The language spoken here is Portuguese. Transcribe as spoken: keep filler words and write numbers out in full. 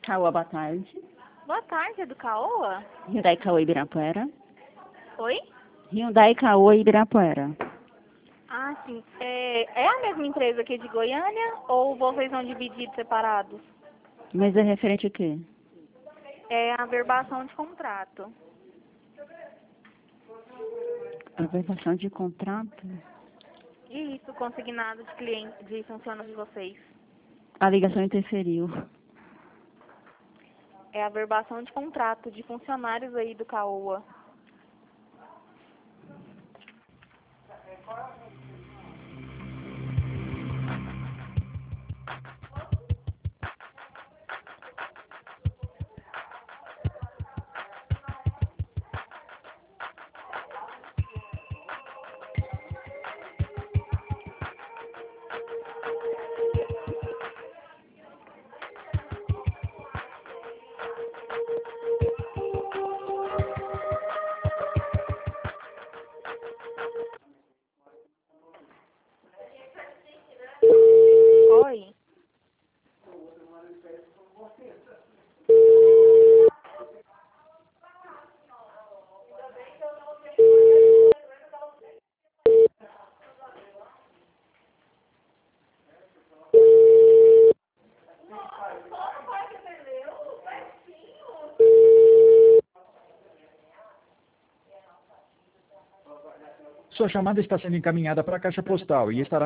Caoa, boa tarde. Boa tarde, é do Caoa? Hyundai Caoa Ibirapuera. Oi? Hyundai Caoa Ibirapuera. Ah, sim. É, é a mesma empresa aqui de Goiânia ou vocês são divididos, separados? Mas é referente a quê? É a verbação de contrato. Averbação de contrato. Isso, consignado de cliente, de funcionários de vocês. A ligação interferiu. É a verbação de contrato de funcionários aí do Caoa. Oi? Sua chamada está sendo encaminhada para a caixa postal e estará